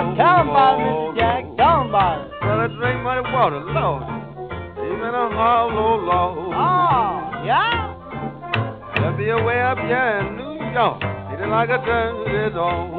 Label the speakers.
Speaker 1: Tell 'em about it, Mr. Jack. Tell 'em about it.
Speaker 2: Well, I drink muddy water, Lord. Even a hollow log.
Speaker 1: Oh, yeah?
Speaker 2: There'll be a way up here in New York, feeling like a dirty dog.